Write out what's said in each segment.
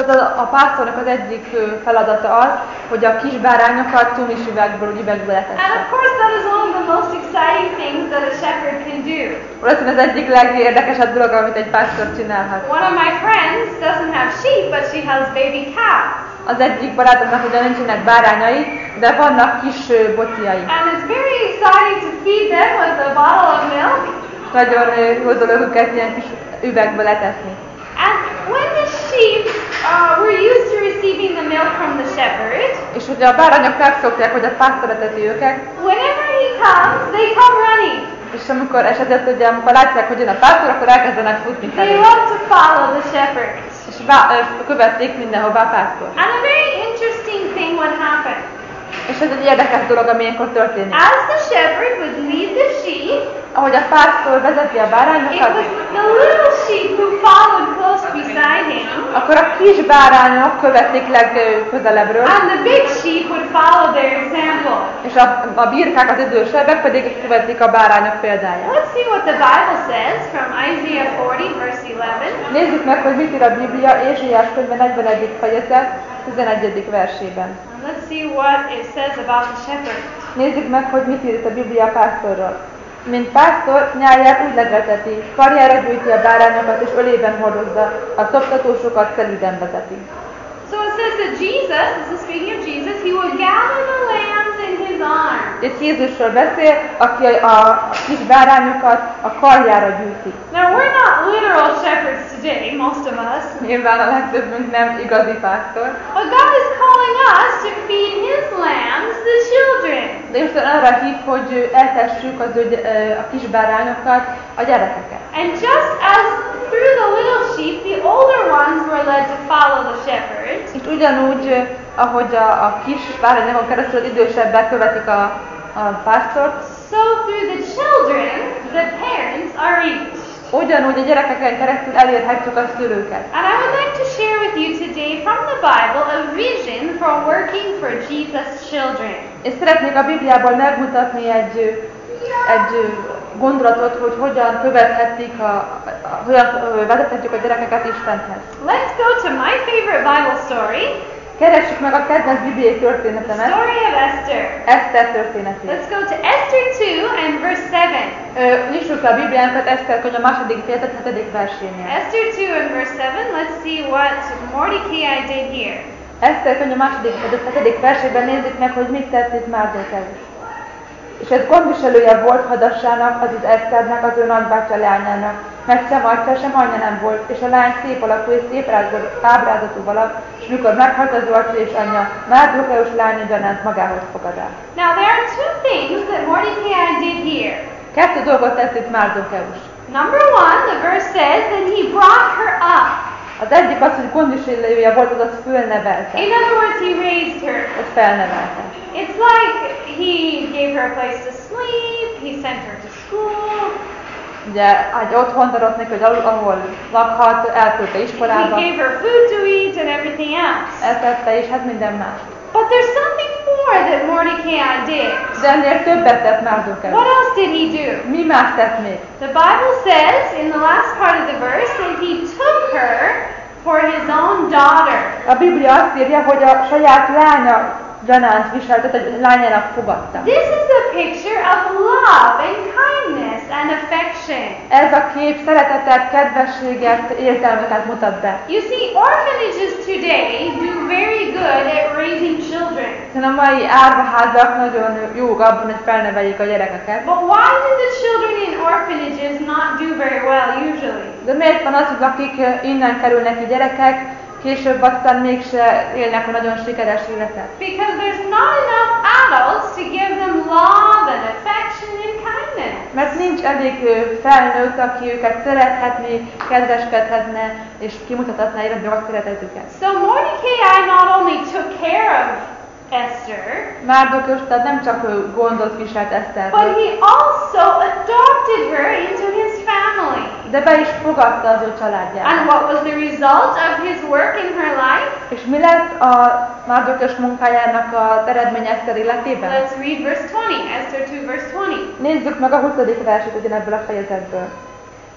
a pásztornak az egyik feladata az, hogy a kis bárányokat tumis üvegből And letesse. of course that is one of the most exciting things that a shepherd can do. Valószínűleg az egyik legérdekesebb dolog, amit egy pásztor csinálhat. One of my friends doesn't have sheep, but she has baby cows. Az egyik barátomnak ugyan nincsenek bárányai, de vannak kis bociai. And it's very exciting to feed them with a bottle of milk. Nagyon jó dolog őket ilyen kis üvegbe letetni. And when the sheep were used to receiving the milk from the shepherd, És ugye a bárányok megszokták, hogy a pásztor eteti őket, whenever he comes, they come running. és amikor esetleg, ugye, amikor látják, hogy jön a pásztor, akkor elkezdenek futni They felé. love to follow the shepherd. És követték mindenhová a pásztor. And a very interesting thing would happen. És ez egy érdekes dolog, ami ilyenkor történik. As the shepherd would lead the sheep, Ahogy a pásztor vezeti a it bárányokat, was the little sheep who followed close beside him, akkor a kis bárányok követték legközelebbről, and the big sheep would follow their example. és a birkák, az idősebbek pedig követik a bárányok példáját. Let's see what the Bible says from Isaiah 40, verse 11. Nézzük meg, hogy mit ír a Biblia Ézsaiás könyve 41. fejezet 11. versében. And let's see what it says about the shepherd. Nézzük meg, hogy mit ír itt a Biblia a pásztorról. Mint pásztor, nyáját úgy legreteti, karjára gyűjti a bárányokat és ölében hordozza, a szoptatósokat szelíden vezeti. So it says that Jesus, this is speaking of Jesus, he will gather the lambs in his arms. Itt Jézusról beszél, aki a kis bárányokat a karjára gyűjti. Now we're not literal shepherds today, most of us. Nyilván a legtöbbünk nem igazi pásztor, But God is calling us to feed his lambs, the children. de Isten arra hív, hogy eltessük a kis bárányokat, a gyerekeket. And just as through the little sheep, the older ones were led to follow the shepherd, És ugyanúgy, ahogy a kis bárányokon keresztül az idősebbek követik a pásztort, so through the children, the parents are reached. ugyanúgy a gyerekeken keresztül elérhetjük a szülőket. And I would like to share with you today from the Bible a vision for working for Jesus' children. És szeretnék a Bibliából megmutatni egy gondolatot, hogy hogyan követhetik, hogyan vezethetjük a gyerekeket Istenhez. Let's go to my favorite Bible story, Keressük meg a kedvenc bibliai the történetemet, story of Esther. Eszter történetét. Let's go to Esther 2 and verse 7. Nyissuk le a Bibliánkat Eszter könyv a második fejezet 7. versénél. Esther 2 and verse 7, let's see what Mordecai did here. Eszter könyv a második fejezet 7. versében nézzük meg, hogy mit tett itt Márdokeus. És ez gondviselője volt hadassának, azaz Eszternek, az ő nagybátyja leányának, mert sem atya, sem anyja nem volt, és a lány szép alakú és szép ábrázatú valak, és mikor meghalt az atya és anyja, Márdokeus lánya gyanánt magához fogad el. Now there are two things that Mordecai did here. Kettő dolgot tett itt Márdokeus. Number one, the verse says that he brought her up. Az egyik az, hogy gondviselője volt, azaz fölnevelte, In other words, he raised her. hogy felnevelte. It's like he gave her a place to sleep, he sent her to school, Ugye egy otthont adott neki, hogy ahol lakhat, elküldte he iskolába, gave her food to eat and everything else. etette és hát minden más. But there's something more that Mordecai did. De ennél többet tett Márdokeus. What else did he do? Mi más tett még? The Bible says in the last part of the verse that he took her for his own daughter. A Biblia azt írja, hogy a saját lánya gyanánt viselt, tehát egy lányának fogadta. This is a picture of love and kindness and affection. Ez a kép szeretetet, kedvességet, értelmeket mutat be. You see, orphanages today do very good at raising children. Hiszen a mai árvaházak nagyon jók abban, hogy felneveljék a gyerekeket. But why do the children in orphanages not do very well usually? De miért van az, hogy akik innen kerülnek ki gyerekek, később aztán mégse élnek a nagyon sikeres életet? Because there's not enough adults to give them love and affection and kindness. Mert nincs elég felnőtt, aki őket szerethetné, kedveskedhetne, és kimutathatná irányba a szeretetüket. So Mordecai not only took care of Esther, Márdokeus tehát nem csak gondot viselt but Eszterről, he also adopted her into his family. de be is fogadta az ő családjába. And what was the result of his work in her life? És mi lett a Márdokeus munkájának az eredmény Eszter életében? Let's read verse 20, Esther 2 verse 20. Nézzük meg a 20. verset ugyanebből a fejezetből.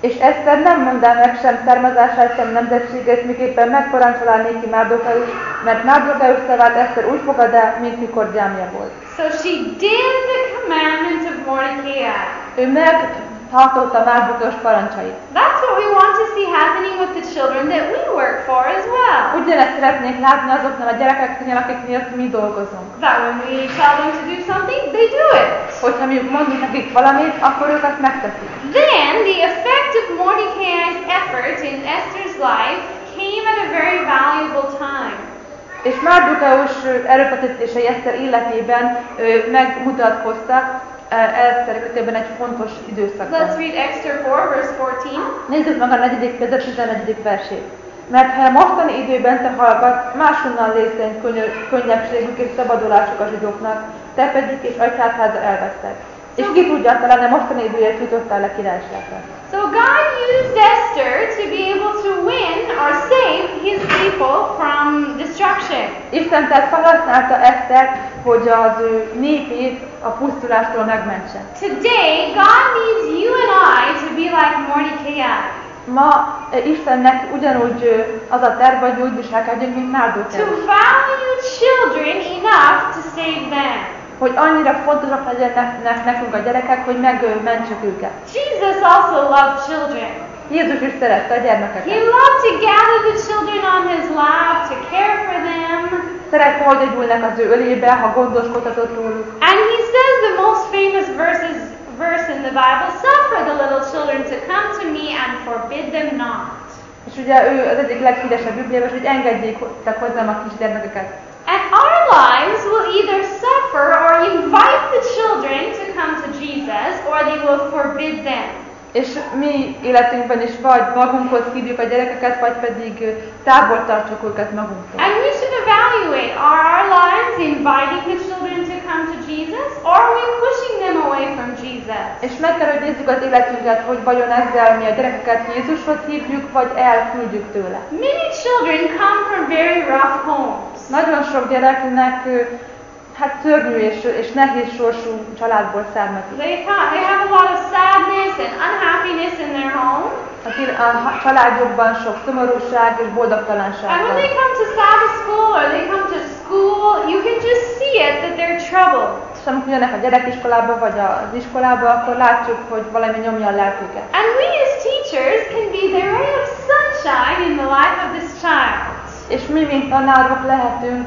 És Eszter nem mondta meg sem származását, sem nemzetségét, miképpen megparancsolá néki Márdokeus, mert Márdokeus szavát Eszter úgy fogadá, mint mikor gyámja volt. So she did the commandment of Mordecai. Ő megtartotta Márdokeus parancsait. That's what we want to see happening with the children that we work for as well. Ugyanezt szeretnék látni azoknál a gyerekeknél, akik miatt mi dolgozunk. That when we tell them to do something, they do it. Hogyha mi mondunk nekik valamit, akkor ők azt megteszik. Then the effect of Mordecai's effort in Esther's life came at a very valuable time. És Márdokeus erőfeszítései Eszter életében megmutatkoztak Eszter esetében egy fontos időszakban. Let's read Esther 4, verse 14. Nézzük meg a 4. fejezet 11. versét. Mert ha a mostani időben te hallgatsz, máshonnan lészén könnyebbségük és szabadulásuk a zsidóknak, te pedig és atyádháza elvesztek. És ki tudja, talán a mostani időért jutottál le királyságra. So God used Esther to be able to win or save his people from destruction. Isten tehát felhasználta Esztert, hogy az ő népét a pusztulástól megmentse. Today, God needs you and I to be like Mordecai. Ma Istennek ugyanúgy az a terv, hogy úgy viselkedjünk, mint To Márdokeus. value children enough to save them. Hogy annyira fontosak legyenek nekünk a gyerekek, hogy megmentsük őket. Jesus also loved children. Jézus is szerette a gyermekeket. He loved to gather the children on his lap, to care for them. Szerette, hogy ülnek az ő ölébe, ha gondoskodhatott róluk. And he says the most famous verse in the Bible, suffer the little children to come to me and forbid them not. És ugye ő az egyik leghíresebb Bibliában, hogy engedjék hozzám a kis gyermekeket. And our lives will either suffer or invite the children to come to Jesus, or they will forbid them. És mi életünkben is vagy magunkhoz hívjuk a gyerekeket, vagy pedig távol tartsuk őket magunktól. And we should evaluate, are our lives inviting the children to come to Jesus, or are we pushing them away from Jesus? És meg kell, hogy nézzük az életünket, hogy vajon ezzel mi a gyerekeket Jézushoz hívjuk, vagy elküldjük tőle. Many children come from very rough homes. Nagyon sok gyereknek hát szörnyű és nehéz sorsú családból származik. They have a lot of sadness and unhappiness in their home. A családjukban sok szomorúság és boldogtalanság And when van. they come to Sabbath school or they come to school, you can just see it that they're troubled. És amikor jönnek a gyerekiskolába vagy az iskolába, akkor látjuk, hogy valami nyomja a lelküket. And we as teachers can be the ray of sunshine in the life of this child. És mi, mint tanárok lehetünk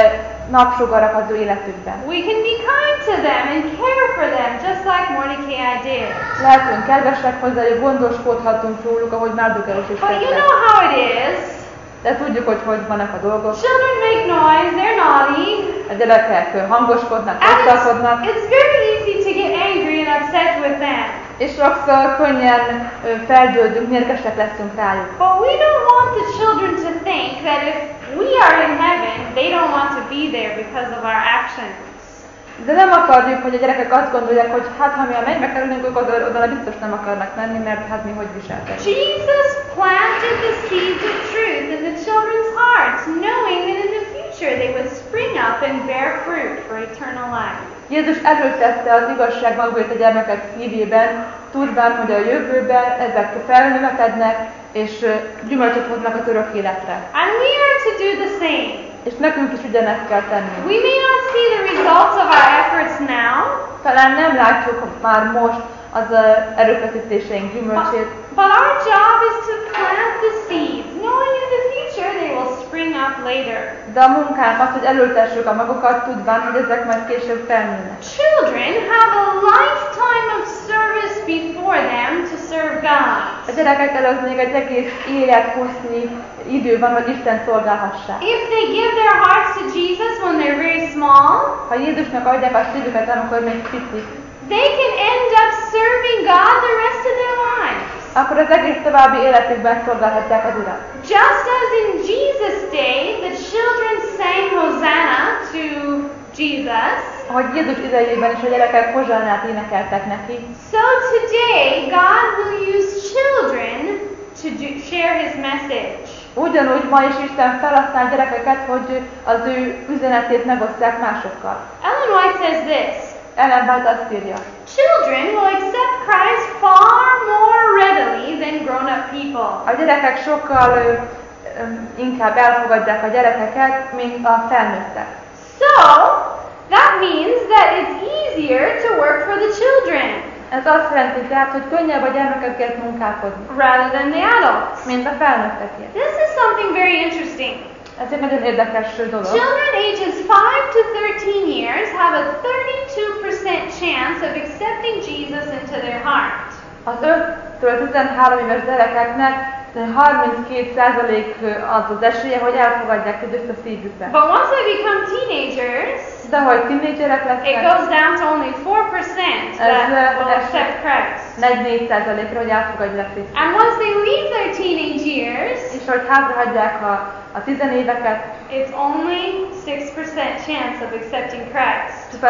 napsugarak az ő életükben. We can be kind to them and care for them, just like Mordecai did. Lehetünk kedvesek hozzájuk, gondoskodhatunk róluk, ahogy Márdokeus is But you tette. know how it is. De tudjuk, hogy vannak a dolgok. Children make noise, they're naughty. A gyerekek hangoskodnak, And rosszalkodnak, it's very easy to get angry and upset with them. és sokszor könnyen feldődünk, mérgesek leszünk rájuk. But we don't want the children to think that if we are in heaven, they don't want to be there because of our actions. De nem akarjuk, hogy a gyerekek azt gondolják, hogy hát ha mi a mennybe kerülünk, ők oda biztos nem akarnak menni, mert hát mi hogy viselkedünk. Jesus planted the seeds of truth in the children's hearts, knowing that in the future they would spring up and bear fruit for eternal life. Jézus erőltette az igazság magvét a gyermekek szívében, tudván, hogy a jövőben ezek felnövekednek, és gyümölcsöt hoznak az örök életre. And we are to do the same. És nekünk is ugyanezt kell tennünk. We may not see the results of our efforts now, Talán nem látjuk már most az erőfeszítéseink gyümölcsét, but our job is to plant the seeds, knowing in the future they will spring up later. de a munkánk az, hogy elültessük a magukat, tudván, hogy ezek majd később felnőnek. Children have a lifetime of service before them to serve God. A gyerekek előtt még egy egész élethossznyi idő van, hogy Isten szolgálhassák. If they give their hearts to Jesus when they're very small, Ha Jézusnak adják a szívüket, amikor még picik, they can end up serving God the rest of their lives. akkor az egész további életükben szolgálhatják az Urat. Just as in Jesus' day, the children sang Hosanna to Jesus, Ahogy Jézus idejében is a gyerekek hozsánát énekeltek neki, so today God will use children to share His message. ugyanúgy ma is Isten felhasznál gyerekeket, hogy az ő üzenetét megosztják másokkal. Ellen White says this, Ellen White azt írja, Children will accept Christ far more readily than grown-up people. a gyerekek sokkal inkább elfogadják a gyerekeket, mint a felnőttek. So, that means that it's easier to work for the children Ez azt jelenti tehát, hogy könnyebb a gyermekekért munkálkodni, rather than the adults. mint a felnőttekért. This is something very interesting. Ez egy nagyon érdekes dolog. Children ages 5 to 13 years have a 32% chance of accepting Jesus into their heart. Az 5-től 13 éves gyerekeknek 32% az az esélye, hogy elfogadják Jézust a szívükbe. But once they become teenagers, De hogy tínédzserek it lesznek, goes down to only 4% that will accept Christ. 44%-ra, hogy elfogadják Krisztust. And once they leave their teenage years, És hogy hátrahagyják a tizenéveket, it's only 6% chance of accepting Christ. csupán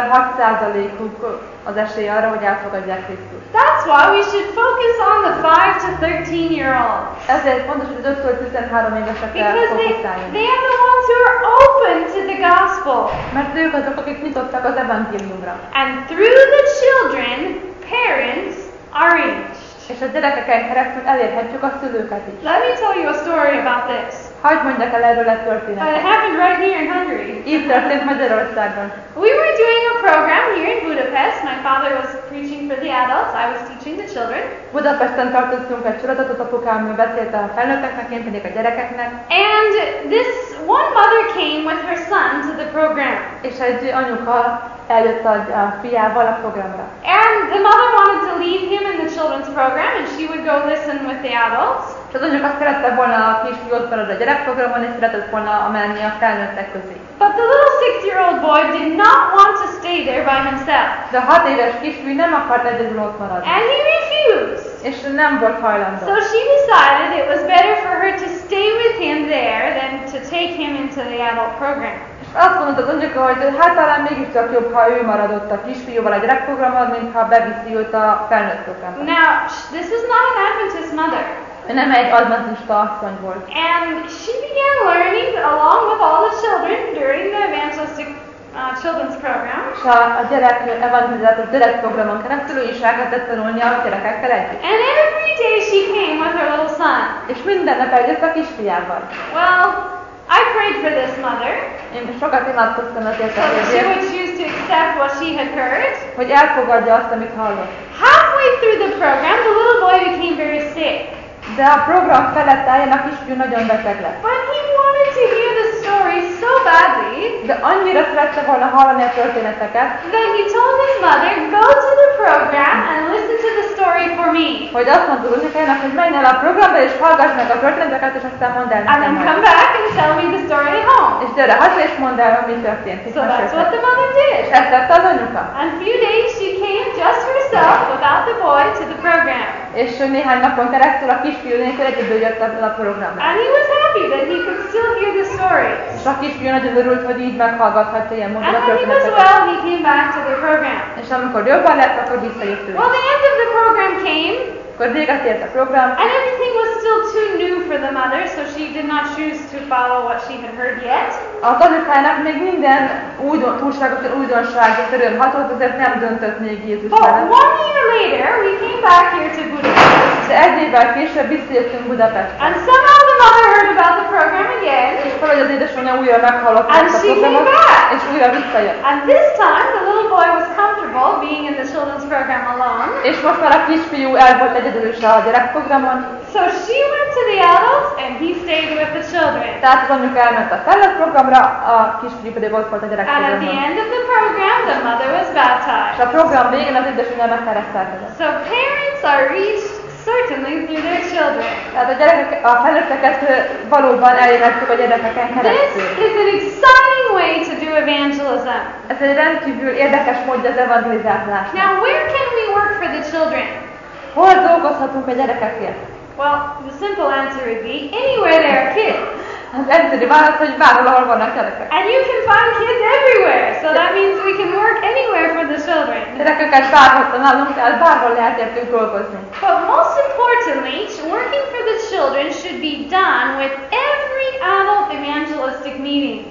6%-uk az esély arra, hogy elfogadják Krisztust. That's why we should focus on the 5 to 13-year-olds. Ezért fontos, hogy az 5-től 13 évesekre Because fókuszáljunk. they are the ones who are open to the gospel. Mert ők azok, akik nyitottak az evangéliumra. And through the children, parents are reached. És a gyerekeken keresztül elérhetjük a szülőket is. Let me tell you a story about this. Hadd mondjak el erről egy It történetet. happened right here in Hungary. Így történt Magyarországon. We were doing a program here in Budapest. My father was preaching for the adults. I was teaching the children. Budapesten tartottunk egy sorozatot, apukám beszélt a felnőtteknek, én pedig a gyerekeknek. And this one mother came with her son to the program. És egy anyuka eljött a fiával a programra. And the mother wanted to leave him in the children's program and she would go listen with the adults. És az anyuka szerette volna a kisfiú ott marad a gyerekprogramon, és szeretett volna menni a felnőttek közé. But the little 6-year-old boy did not want to stay there by himself. De a 6 éves kisfiú nem akart egyedül ott maradni. And he refused. És nem volt hajlandó. So she decided it was better for her to stay with him there than to take him into the adult program. És azt mondta az anyuka, hogy hát talán mégiscsak jobb, ha ő maradott a kisfiúval a gyerekprogramon, mint ha beviszi őt a felnőtt programba. Now, this is not an Adventist mother. Ő nem egy adventista asszony volt. And she began learning along with all the children during the evangelistic children's program. És a gyerek evangelizátor gyerekprogramon keresztül ő is elkezdett tanulni a gyerekekkel együtt. And every day she came with her little son. És minden nap eljött a kisfiával. Well, I prayed for this mother Én sokat imádkoztam azért so that she would azért, choose to accept what she had heard. hogy elfogadja azt, amit hallott. Halfway through the program, the little boy became very sick. De a program felett álljon a kisfiú nagyon beteg lett. But he wanted to hear the story so badly De annyira szerette volna hallani a történeteket, that he told his mother, go to the program and listen to the story for me. hogy azt mondta az anyukájának, hogy menj el a programba és hallgass meg a történeteket, és aztán mondd el And nekem then majd. come back and tell me the story at home. És gyere haza és mondd el, hogy mi történt. Itt So that's what the meséltek. mother És did. ezt tette az anyuka. And a few days she came just herself without the boy to the program. És néhány napon keresztül a kisfiú nélkül egyedül jött a programra. And he was happy that he could still hear the stories. És a kisfiú nagyon örült, hogy így meghallgathatja ilyen módon And a when he was történeteket. well, he came back to the program. És amikor jobban lett, akkor visszajött ő. Well, the end of the program came, Akkor véget ért a program, and everything was still too new for the mother, so she did not choose to follow what she had heard yet. az anyukájának még minden túlságosan újdonság és örömhatott, azért nem döntött még Jézus But mellett. 1 year later, we came back here to Budapest, De egy évvel később visszajöttünk Budapestre. and somehow the mother heard about the program again, És valahogy az édesanyja újra meghallotta And ezt a she came programot, back. és újra visszajött. and this time the little boy was comfortable being in the children's program alone. És most már a kisfiú el volt egyedül is a gyerekprogramon, So she went to the adults and he stayed with the children. tehát az anyuka elment a felnőtt programra, a kisfiú pedig ott volt a And at the gyerekprogramon. end of the program, the mother was És baptized. a program végén az édesanyja megkeresztelkedett. So parents are reached certainly through their children. Tehát a felnőtteket valóban elérhetjük a gyerekeken This keresztül. is an exciting way to do evangelism. Ez egy rendkívül érdekes módja az evangelizálásnak. Now, where can we work for the children? Hol dolgozhatunk a gyerekekért? Well, the simple answer would be anywhere there are kids. Az egyszerű válasz, hogy bárhol, ahol vannak gyerekek. And you can find kids everywhere. So that means we can work anywhere for the children. Gyerekeket bárhol tanálunk, tehát bárhol lehet értünk dolgozni. But most importantly, working for the children should be done with every adult evangelistic meeting.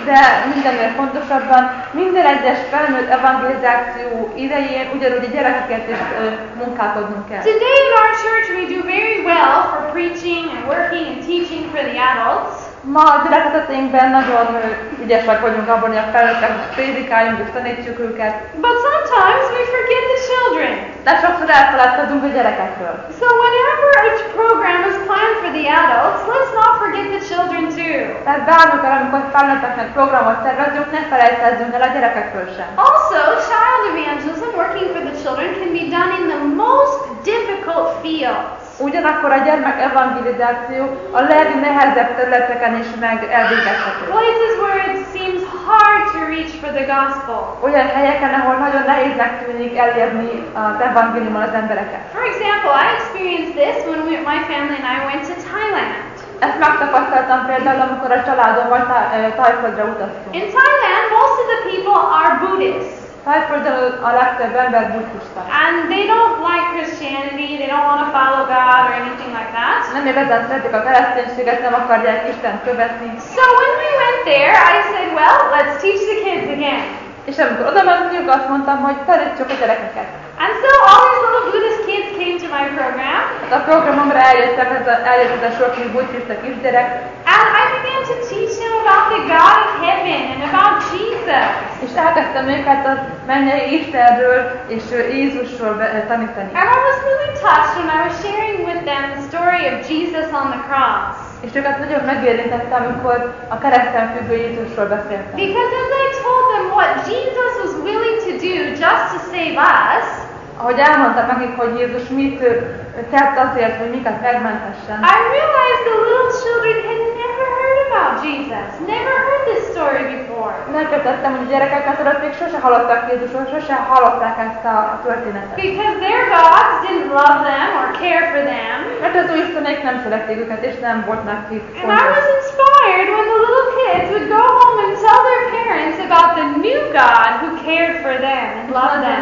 De mindennél fontosabban minden egyes felnőtt evangelizáció idején ugyanúgy a gyerekeket is munkálkodnunk kell. Today in our church we do very well for preaching and working and teaching for the adults. Ma a gyülekezeteinkben nagyon ügyesek vagyunk abban, hogy a felnőtteknek prédikáljunk és tanítsuk őket. But sometimes we forget the children. De sokszor elfeledkezünk a gyerekekről. So whenever a program is planned for the adults, let's not forget the children too. Tehát bármikor, amikor felnőtteknek programot tervezünk, ne felejtkezzünk el a gyerekekről sem. Also, child evangelism, working for the children, can be done in the most difficult fields. Ugyanakkor a gyermek evangelizáció a legnehezebb területeken is elvégezhető. Places where it seems hard to reach for the gospel. Olyan helyeken, ahol nagyon nehéznek tűnik elérni az evangéliummal az embereket. For example, I experienced this when my family and I went to Thailand. Ezt megtapasztaltam például, amikor a családommal Thailandra utaztunk. In Thailand, most of the people are Buddhists. Thailandon a legtöbb ember buddhista. And they don't like Christianity, they don't want to follow God or anything like that. Nem igazán szeretik a kereszténységet, nem akarják Istent követni. So when we went there, I said, well, let's teach the kids again. És amikor oda mentünk, azt mondtam, hogy tanítsuk a gyerekeket. And so all these little Buddhist kids came to my program. A programomra eljött ez a sok buddhista kisgyerek. And I began to teach them about the God of heaven and about Jesus. És elkezdtem őket a mennyei Istenről és Jézusról tanítani. And I was really touched when I was sharing with them the story of Jesus on the cross. És őket nagyon megérintettem, amikor a kereszten függő Jézusról beszéltem. Because as I told them what Jesus was willing to do just to save us, ahogy elmondtam nekik, hogy Jézus mit tett azért, hogy minket megmentessen. I realized the little children had never heard about Jesus, never heard this story before. Megkötöttem, hogy a gyerekek azok még sose hallottak Jézusról, sose hallották ezt a történetet. Because their gods didn't love them or care for them. Mert az új istenek nem szerették őket, és nem volt nekik And I was inspired when the little kids would go home and tell their parents about the new God who cared for them and loved them.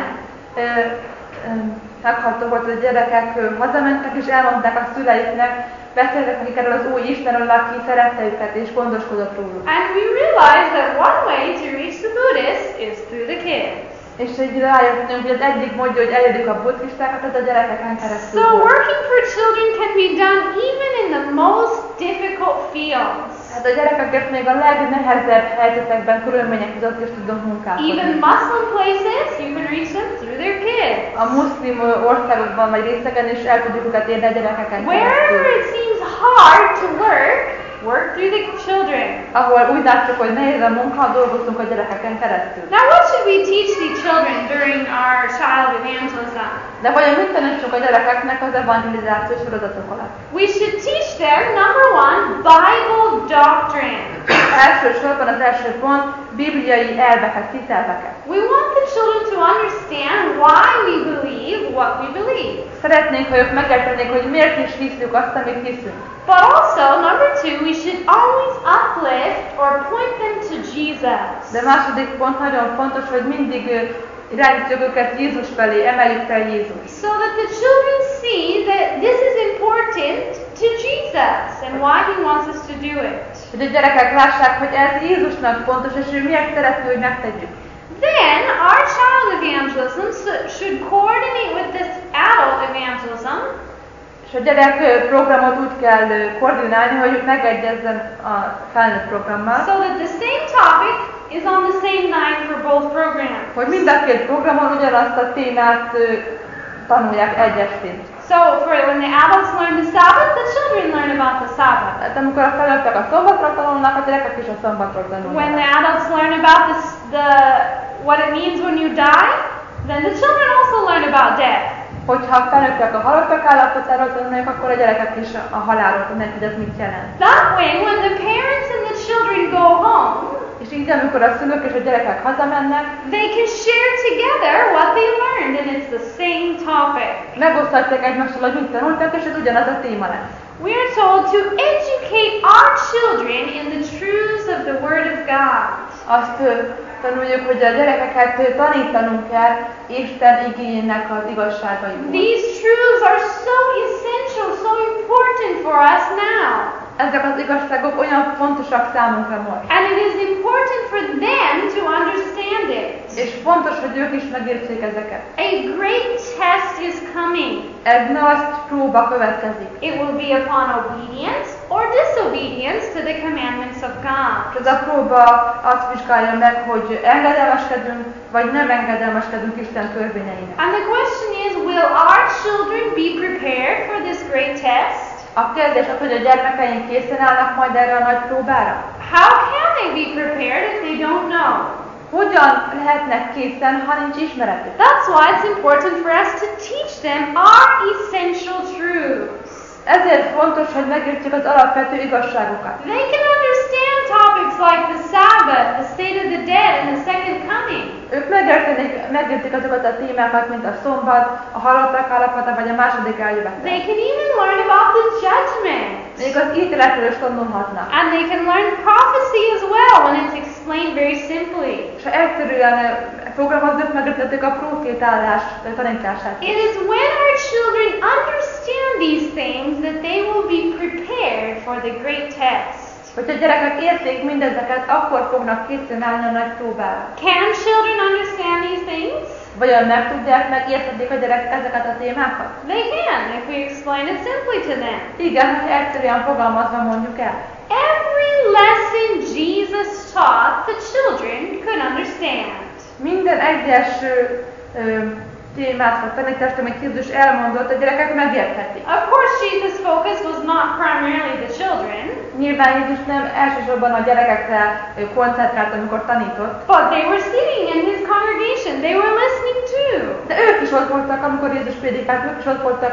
Megható volt, hogy a gyerekek hazamentek és elmondták a szüleiknek, beszéltek nekik erről az új Istenről, aki szerette őket és gondoskodott róluk. And we realized that one way to reach the Buddhists is through the kids. És így rájöttünk, hogy az egyik módja, hogy elérjük a buddhistákat, az a gyerekeken keresztül. So working for children can be done even in the most difficult fields. Hát a gyerekeket még a legnehezebb helyzetekben, körülmények között is tudunk munkálkodni. Even Muslim places, you can reach them through their kids. A muszlim országokban vagy részeken is el tudjuk őket érni a gyerekeken keresztül. Wherever it seems hard to work through the children. Ahol úgy látjuk, hogy nehéz a munka, dolgozunk a gyerekeken keresztül. Now what should we teach the children during our child evangelism? De vajon mit tanítsunk a gyerekeknek az evangelizációs sorozatok alatt? We should teach them, number one, Bible doctrine. Elsősorban az első pont, bibliai elveket, hitelveket. We want the children to understand why we believe what we believe. Szeretnénk, ha ők megértenék, hogy miért is hiszünk azt, amit hiszünk. But also, number two, we should always uplift or point them to Jesus. De második pont nagyon fontos, hogy mindig irányítjuk őket Jézus felé, emeljük fel Jézus. So that the children see that this is important to Jesus and why He wants us to do it. Hogy a gyerekek lássák, hogy ez Jézusnak fontos, és ő miért szeretné, hogy megtegyük. Then our child evangelism should coordinate with this adult evangelism. És a gyerek programot úgy kell koordinálni, hogy megegyezzen a felnőtt programmal. So that the same topic is on the same night for both programs. Hogy mind a két programon ugyanazt a témát tanulják egy estén. So when the adults learn the Sabbath, the children learn about the Sabbath. Tehát amikor a felnőttek a szombatra tanulnak, a gyerekek is a szombatról tanulnak. When the adults learn about what it means when you die, then the children also learn about death. Hogyha a felnőttek a halottak állapotáról tanulnak, akkor a gyerekek is a halálról tanulnak, hogy ez mit jelent. That way, when the parents and the children go home, és így, amikor a szülők és a gyerekek hazamennek, they can share together what they learned, and it's the same topic. Megoszthatják egymással, hogy mit tanultak, és ez ugyanaz a téma lesz. We are told to educate our children in the truths of the Word of God. Azt tanuljuk, hogy a gyerekeket tanítanunk kell Isten igényének az igazságaiból. These truths are so essential, so important for us now. ezek az igazságok olyan fontosak számunkra most. And it is important for them to understand it. És fontos, hogy ők is megértsék ezeket. A great test is coming. Ez nagy próba következik. It will be upon obedience or disobedience to the commandments of God. Ez a próba azt vizsgálja meg, hogy engedelmeskedünk, vagy nem engedelmeskedünk Isten törvényeinek. And the question is, will our children be prepared for this great test? A kérdés az, hogy a gyermekeink készen állnak majd erre a nagy próbára? How can they be prepared if they don't know? Hogyan lehetnek készen, ha nincs ismeretük? That's why it's important for us to teach them our essential truths. Ezért fontos, hogy megértsük az alapvető igazságokat. They can understand topics like the Sabbath, the state of the dead, and the second coming. Ők megértik azokat a témákat, mint a szombat, a halottak állapota, vagy a második eljövetel. They can even learn about the judgment. Még az ítéletről is tanulhatnak. And they can learn prophecy as well when it's explained very simply. És ha egyszerűen fogalmazzuk, megértettük a profétálás tanítását. It is when our children understand these things that they will be prepared for the great test. Hogyha a gyerekek érték mindezeket, akkor fognak készen állni a nagy próbára. Can children understand these things? Vajon meg tudják, megérthetik a gyerek ezeket a témákat? They can, if we explain it simply to them. Igen, hogy egyszerűen fogalmazva mondjuk el. Every lesson Jesus taught, the children could understand. Minden egyes témát, vagy tanítást, amit Jézus elmondott, a gyerekek megérthetik. Of course, Jesus' focus was not primarily the children. Nyilván Jézus nem elsősorban a gyerekekre koncentrált, amikor tanított. But they were sitting in his congregation. They were listening too. De ők is ott voltak, amikor Jézus prédikált, ők is ott voltak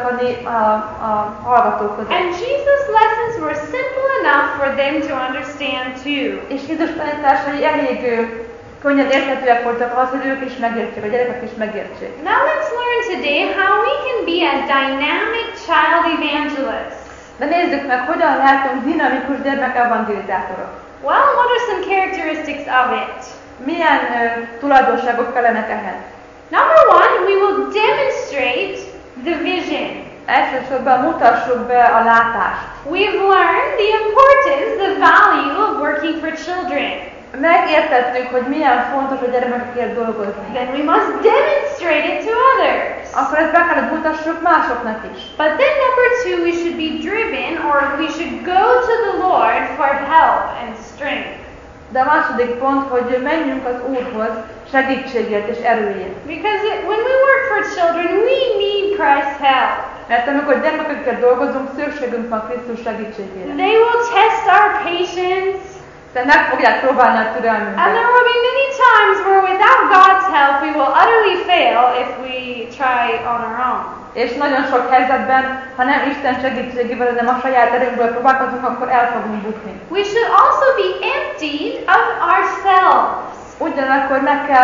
a hallgatók között. And Jesus' lessons were simple enough for them to understand too. És Jézus tanításai elég könnyen érthetőek voltak ahhoz, hogy ők is megértsék, a gyerekek is megértsék. Now let's learn today how we can be a dynamic child evangelist. De nézzük meg, hogyan lehetünk dinamikus gyermekevangelizátorok. Well, what are some characteristics of it? Milyen tulajdonságok kellenek ehhez? Number one, we will demonstrate the vision. Elsősorban mutassuk be a látást. We've learned the importance, the value of working for children. Megértettük, hogy milyen fontos a gyermekekért dolgozni. Then we must demonstrate it to others. Akkor ezt be kell, hogy mutassuk másoknak is. But then number two, we should be driven, or we should go to the Lord for help and strength. De a második pont, hogy menjünk az Úrhoz segítségért és erőért. Because when we work for children, we need Christ's help. Mert amikor gyermekekért dolgozunk, szükségünk van Krisztus segítségére. They will test our patience. De meg fogják próbálni a türelmünket. And there will be many times where without God's help we will utterly fail if we try on our own. És nagyon sok helyzetben, ha nem Isten segítségével, hanem a saját erőnkből próbálkozunk, akkor el fogunk bukni. We should also be emptied of ourselves. Ugyanakkor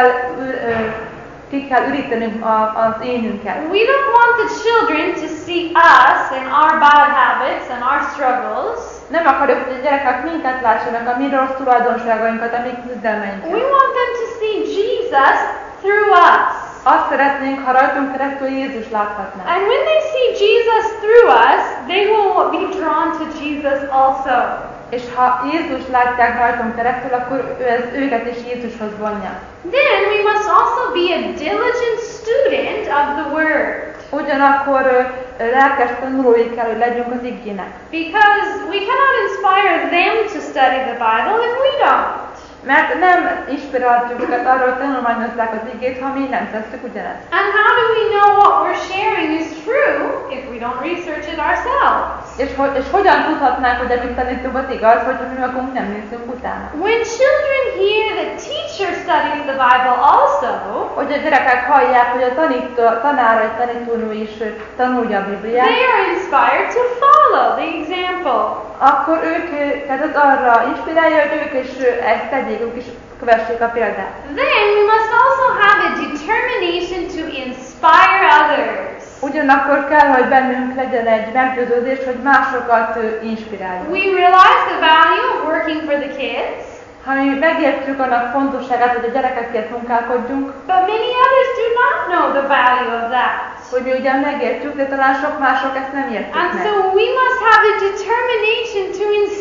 ki kell ürítenünk az énünket. We don't want the children to see us and our bad habits and our struggles. Nem akarjuk, hogy a gyerekek minket lássanak, a mi rossz tulajdonságainkat, a mi küzdelmeinket. We want them to see Jesus through us. Azt szeretnénk, ha rajtunk keresztül Jézus láthatná. And when they see Jesus through us, they will be drawn to Jesus also. És ha Jézus látják rajtunk keresztül, akkor ez őket is Jézushoz vonja. Then we must also be a diligent student of the Word. Ugyanakkor lelkes tanulói kell, hogy legyünk az igének. Because we cannot inspire them to study the Bible if we don't. Mert nem inspiráljuk őket arra, hogy tanulmányozzák az igét, ha mi nem tesszük ugyanezt. And how do we know what we're sharing is true if we don't research it ourselves? És hogyan tudhatnánk, hogy amit tanítunk az igaz, hogyha mi magunk nem nézzünk utána? When children hear the teacher studies the Bible also, hogy a gyerekek hallják, hogy a tanár vagy tanítónő is tanulja a Bibliát, they are inspired to follow the example. akkor őket az arra inspirálja, hogy ők is ezt tegyék, ők is kövessék a példát. Then we must also have a determination to inspire others. Ugyanakkor kell, hogy bennünk legyen egy meggyőződés, hogy másokat inspiráljuk. We realize the value of working for the kids. Ha mi megértjük annak fontosságát, hogy a gyerekekért munkálkodjunk, But many others do not know the value of that. hogy mi ugyan megértjük, de talán sok mások ezt nem értik And meg. so we must have the determination to inspire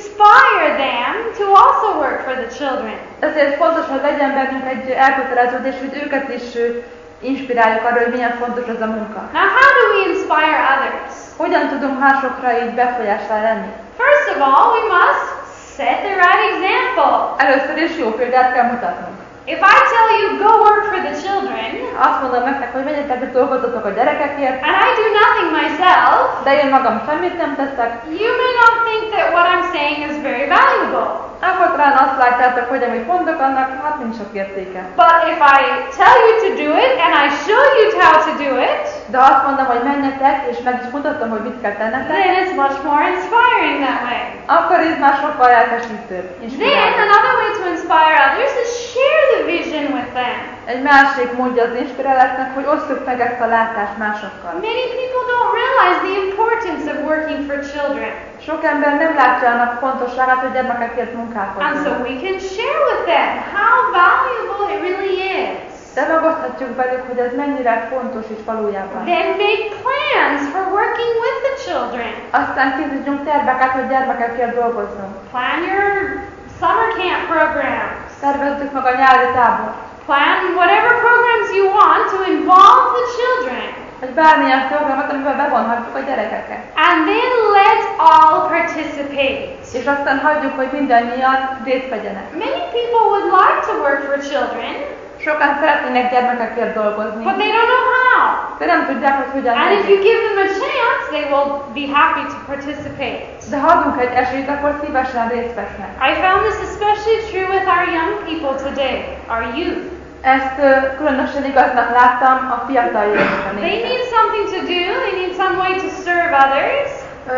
work for the children. Ezért fontos, hogy legyen bennünk egy elköteleződés, hogy őket is inspiráljuk arra, hogy milyen fontos az a munka. Now, how do we inspire others? Hogyan tudunk másokra így befolyással lenni? First of all, we must set the right example. Először is jó példát kell mutatnunk. If I tell you, go work for the children, Azt mondom nektek, hogy menjetek, hogy dolgozzatok a gyerekekért, and I do nothing myself, de én magam semmit nem teszek, you may not think that what I'm saying is very valuable. akkor talán azt látjátok, hogy amit mondok, annak hát nincs sok értéke. But if I tell you to do it, and I show you how to do it, De azt mondom, hogy menjetek, és meg is mutatom, hogy mit kell tennetek, then it's much more inspiring that way. akkor ez már sokkal lelkesítőbb. Then another way to inspire others is share the vision with them. Egy másik módja az inspirálásnak, hogy osztjuk meg ezt a látást másokkal. Many people don't realize the importance of working for children. Sok ember nem látja annak fontosságát, hogy gyermekekért And so munkálkodjanak. we can share with them how valuable it really is. De megoszthatjuk velük, hogy ez mennyire fontos is valójában. Then make plans for working with the children. Aztán készítünk terveket, hogy gyermekekért dolgozzunk. Plan your summer camp programs. Szervezzük meg a nyári tábor. Plan whatever programs you want to involve the children. Vagy bármilyen programot, amiben bevonhatjuk a gyerekeket. And then let all participate. És aztán hagyjuk, hogy mindannyian részt vegyenek. Many people would like to work for children, Sokan szeretnének gyermekekért dolgozni, but they don't know how. de nem tudják, hogy hogyan And if legyen. you give them a chance, they will be happy to participate. De ha adunk egy esélyt, akkor szívesen részt vesznek. I found this especially true with our young people today, our youth. Ezt különösen igaznak láttam a fiataljaikra They nézve. need something to do, they need some way to serve others.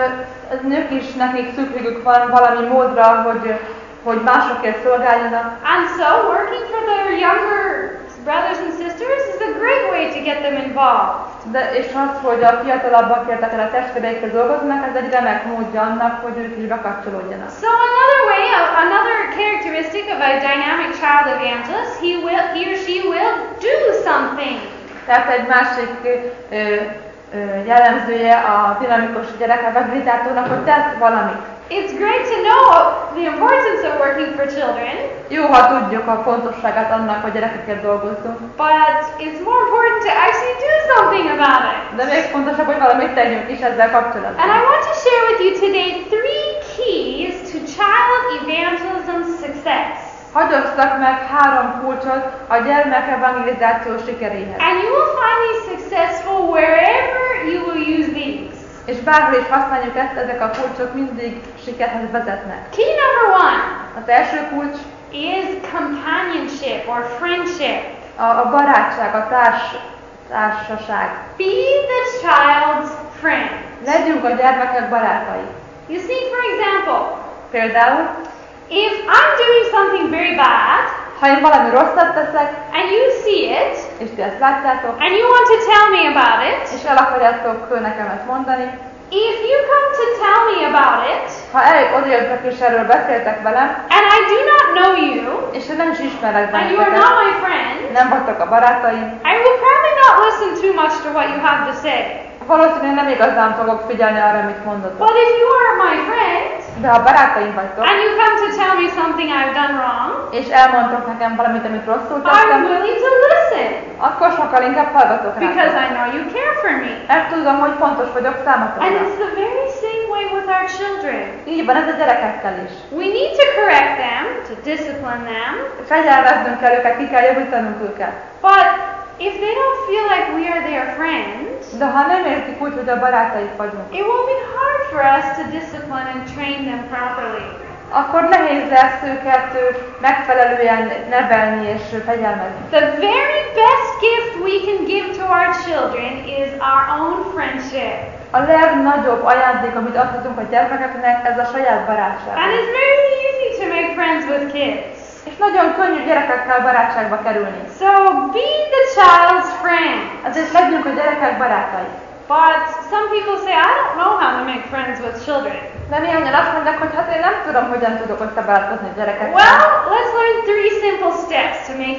Nők is nekik szükségük van valami módra, hogy másokért szolgáljanak. And so working for their younger brothers and sisters is a great way to get them involved. És az, hogy a fiatalabbakért, akár a testvéreikkel dolgoznak, ez egy remek módja annak, hogy ők is bekapcsolódjanak. So another way, another characteristic of a dynamic child evangelist, he or she will do something. Tehát egy másik jellemzője a dinamikus gyerek evangelizátornak, hogy tesz valamit. It's great to know the importance of working for children, Jó, ha tudjuk a fontosságát annak, hogy gyerekekért dolgozzunk, but it's more important to actually do something about it. de még fontosabb, hogy valamit tegyünk is ezzel kapcsolatban. And I want to share with you today 3 keys to child evangelism success. Hadd osszak meg 3 kulcsot a gyermek evangelizáció sikeréhez. And you will find these successful wherever you will use these. És bárhol is használjuk ezt, ezek a kulcsok mindig sikerhez vezetnek. Key number 1 Az első kulcs is companionship or friendship. a barátság, a társaság. Be the child's friend. Legyünk a gyermekek barátai. You see, for example, Például, if I'm doing something very bad ha én valami rosszat teszek, and you see it és ti ezt látjátok, and you want to tell me about it, és el akarjátok nekem ezt mondani, if you come to tell me about it ha odajöttek és erről beszéltek velem, and I do not know you és én nem is ismerek and you are not benneteket, my friend, nem vagytok a barátaim, I will probably not listen too much to what you have to say. valószínűleg nem igazán fogok figyelni arra, amit mondotok. But if you are my friend De ha barátaim vagytok, and you come to tell me something I've done wrong, és elmondtok nekem valamit, amit rosszul I'm tettem, willing to listen akkor sokkal inkább hallgatok because rá. I know you care for me. Mert tudom, hogy fontos vagyok And számotokra. it's the very same way with our children. Így van ez a gyerekekkel is. We need to correct them, to discipline them, Fegyelmeznünk kell őket, ki kell javítanunk őket. but if they don't feel like we are their friend, De ha nem értik úgy, hogy a barátaik vagyunk, it will be hard for us to discipline and train them properly. akkor nehéz lesz őket megfelelően nevelni és fegyelmezni. The very best gift we can give to our children is our own friendship. A legnagyobb ajándék, amit adhatunk a gyermekeknek, ez a saját barátság. And it's very easy to make friends with kids. És nagyon könnyű gyerekekkel barátságba kerülni. So be the child's friend. Ezért legyünk a gyerekek barátai. But some people say, I don't know how to make friends with children. De néhányan azt mondják, hogy hát én nem tudom, hogyan tudok összebarátkozni a gyerekekkel. Well, let's learn 3 simple steps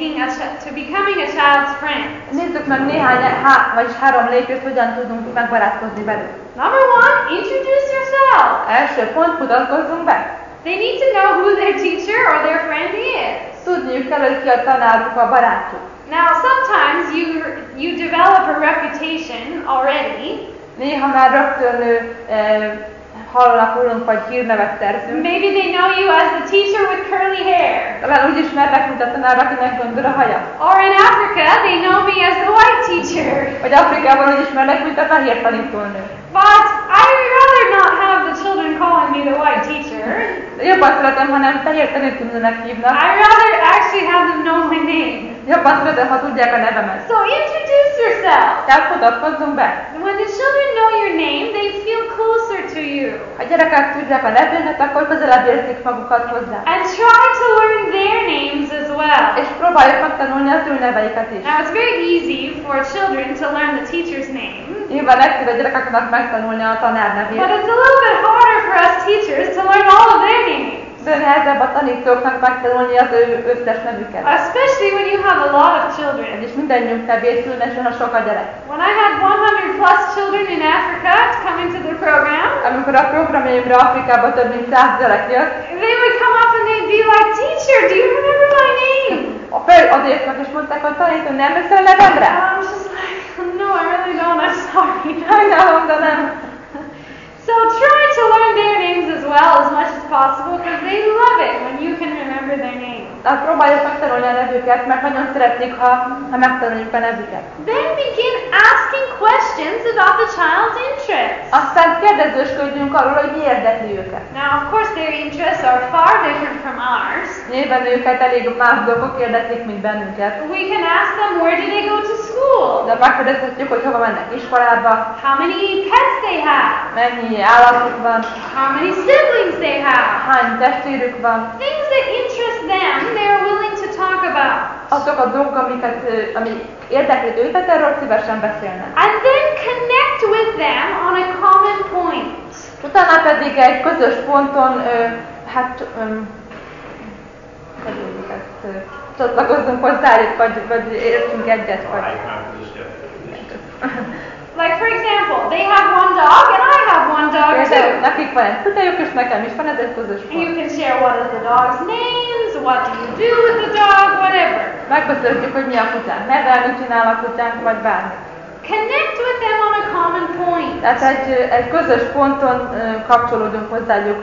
to becoming a child's friend. Nézzük meg néhány, vagyis 3 lépést, hogyan tudunk megbarátkozni velük. Number 1, introduce yourself. Első pont, mutatkozzunk be. They need to know who their teacher or their friend is. Tudniuk kell, hogy ki a tanáruk, a barátjuk. Now, sometimes you develop a reputation already. Néha már rögtön hallanak rólunk, vagy hírnevet szerzünk. Maybe they know you as the teacher with curly hair. Talán úgy ismernek, mint a tanár, akinek göndör a haja. Or in Africa, they know me as the white teacher. Vagy Afrikában úgy ismernek, mint a fehér tanítónő. But I would rather not have the children calling me the white teacher. Jobban szeretem, ha nem fehér tanítónőnek hívnak. I'd rather actually have them know my name. Jobban szeretem, ha tudják a nevemet. So introduce yourself. Tehát mutatkozzunk be. When the children know your name, they feel closer to you. Ha gyerekek tudják a nevünket, akkor közelebb érzik magukat hozzá. And try to learn their names as well. És próbáljuk megtanulni az ő neveiket is. Now it's very easy for children to learn the teacher's name. Nyilván egyszerű a gyerekeknek megtanulni a tanár nevét. But it's a little bit harder for us teachers to learn all of their names. De nehezebb a tanítóknak megtanulni az ő összes nevüket. Especially when you have a lot of children. És mindannyiunk nevét különösen a sok a gyerek. When I had 100 plus children in Africa coming to the program, Amikor a programjaimra Afrikába több mint 100 gyerek jött, they would come up and they'd be like, "Teacher, do you remember my name?" a föl odértek és mondták, hogy tanító, nem emlékszel nevemre? And I was just like, "No, I really don't. I'm sorry." Sajnálom, de nem. So try to learn their names as well as much as possible because they love it when you can remember their names. Tehát próbáljuk megtanulni a nevüket, mert nagyon szeretnék, ha megtanuljuk a nevüket. Then begin asking questions about the child's interests. Aztán kérdezősködjünk arról, hogy mi érdekli őket. Now, of course, their interests are far different from ours. Nyilván őket elég más dolgok érdeklik, mint bennünket. We can ask them where do they go to school, De megkérdezhetjük, hogy hova mennek iskolába, how many pets they have, mennyi állatuk van, how many siblings they have. hány testvérük van. Things that interest them, they are willing to talk about. Azok a dolgok, ami érdekli őket, erről szívesen beszélnek. And then connect with them on a common point. Utána pedig egy közös ponton, csatlakozzunk hozzájuk, vagy értünk egyet. Vagy. Like for example, they have one dog and I have one dog Például too. nekik van egy kutyájuk, és nekem is van, ez egy közös And you pont. can share what is the dog's names, what do you do with the dog, whatever. Megbeszéltük, hogy mi a kutyánk neve, mit csinál a kutyánk, vagy bármi. Connect with them on a common point. Tehát egy közös ponton kapcsolódunk hozzájuk.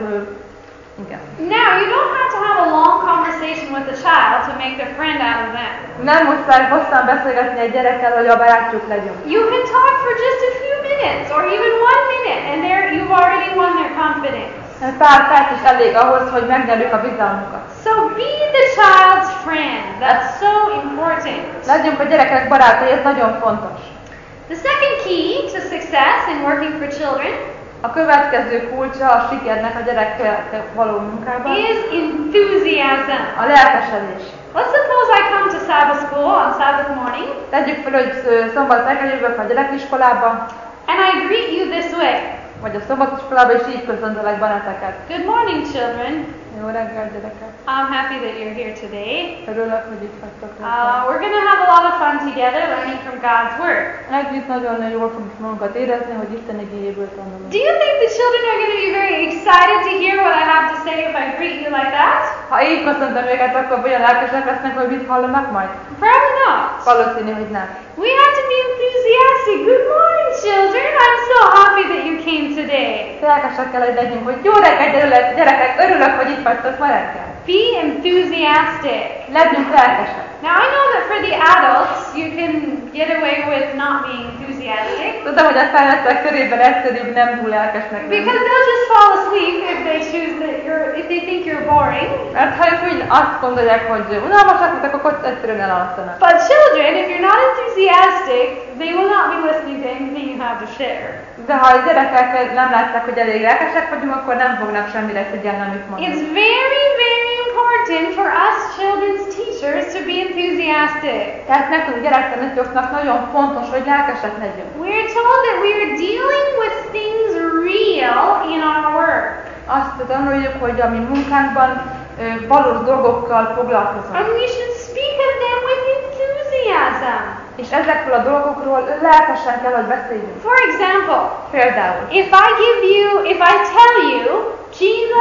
Igen. Now, you don't have to have a long conversation with the child to make a friend out of them. Nem muszáj hosszan beszélgetni egy gyerekkel, hogy a barátjuk legyünk. You can talk for just a few minutes or even 1 minute and there you've already won their confidence. Pár perc is elég ahhoz, hogy megnyerjük a bizalmukat. So be the child's friend. That's so important. Legyünk a gyerekek barátai, ez nagyon fontos. The second key to success in working for children A következő kulcsa a sikernek a gyerekkel való munkában is enthusiasm. a lelkesedés. Let's suppose I come to Sabbath school on Sabbath morning Tegyük fel, hogy szombat reggel jövök a gyerekiskolába, and I greet you this way. vagy a szombatiskolában, és így köszöntelek benneteket. Good morning, children. Jó reggel, gyerekek! I'm happy that you're here today. Örülök, hogy itt vagytok. We're going to have a lot of fun together learning from God's Word. Együtt nagyon jól fogjuk magunkat érezni, hogy Isten igéjéből tanulunk. Do you think the children are going to be very excited to hear what I have to say if I greet you like that? Ha így köszöntöm őket, akkor olyan lelkesek lesznek, hogy mit hallanak majd? Probably not. Valószínű, hogy nem. We have to be enthusiastic. Good morning, children. I'm so happy that you came today. Lelkesek kell, hogy legyünk, hogy jó reggel, gyerekek, örülök, hogy itt vagytok ma reggel. Be enthusiastic. Legyünk lelkesek. Now I know that for the adults, you can get away with not being enthusiastic. Tudom, hogy a felnőttek körében egyszerűbb nem túl lelkesnek lenni. Because they'll just fall asleep if they choose that if they think you're boring. Mert ha ők úgy azt gondolják, hogy unalmasak, akkor egyszerűen elalszanak. But children, if you're not enthusiastic, they will not be listening to anything you have to share. De ha a gyerekek nem látják, hogy elég lelkesek vagyunk, akkor nem fognak semmire figyelni, amit mondunk. It's very, very important for us children's teachers to be enthusiastic. Tehát nekünk gyerektanítőknek nagyon fontos, hogy lelkesek legyünk. We're told that we are dealing with things real in our work. Azt tanuljuk, hogy a mi munkánkban valós dolgokkal foglalkozunk. And we should speak of them with enthusiasm. És ezekről a dolgokról lelkesen kell, hogy beszéljünk. For example, Például, if I tell you, Jesus is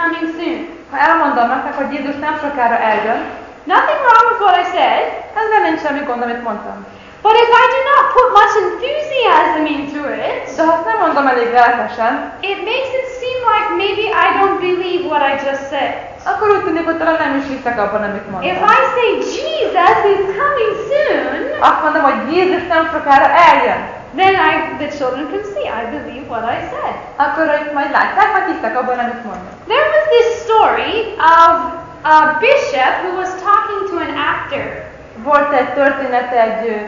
coming soon. Ha elmondom nektek, hogy Jézus nem sokára eljön, Nothing wrong with what I said, ezzel nincs semmi gond, amit mondtam. but if I do not put much enthusiasm into it, De ha azt nem mondom elég lelkesen, it makes it seem like maybe I don't believe what I just said. akkor úgy tűnik, hogy talán nem is hiszek abban, amit If mondtam. I say Jesus is coming soon, Azt mondom, hogy Jézus nem sokára eljön. then the children can see I believe what I said. Akkor, hogy majd látják, hogy hiszek abban, amit mondom. There was this story of a bishop who was talking to an actor. Volt egy történet egy